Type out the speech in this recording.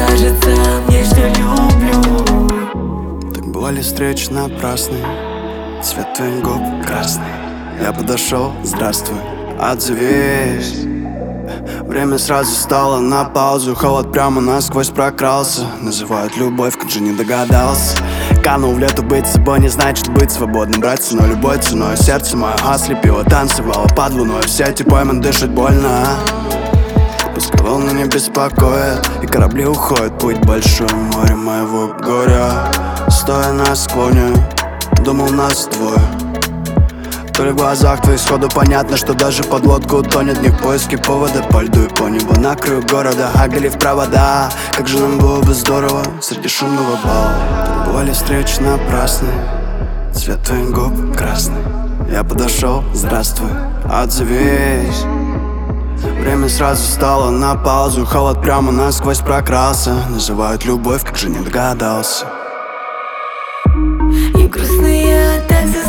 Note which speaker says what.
Speaker 1: кажется мне, что люблю.
Speaker 2: Так бывали встречи напрасные, цвет твоих губ красный. Я подошел, здравствуй, отзовись. Время сразу стало на паузу, холод прямо насквозь прокрался. Называют любовь, как же не догадался. Канул в лету, быть собой не значит быть свободным. Брать ценой любой ценой, сердце мое ослепило, танцевало под луной. В сети пойман, дышать больно. Пускай волны не беспокоят, и корабли уходят, путь большой, море моего горя. Стоя на склоне, думал нас двое. То ли в глазах твоих сходу понятно, что даже под лодку утонет. Не в поиске повода, по льду и по небу на краю города. Агали в провода, как же нам было бы здорово среди шумного бала. Так бывали встречи напрасные, цвет твоих губ красный. Я подошел, здравствуй, отзовись. Время сразу стало на паузу, холод прямо насквозь прокрался. Называют любовь, как же не догадался.
Speaker 1: И грустно я так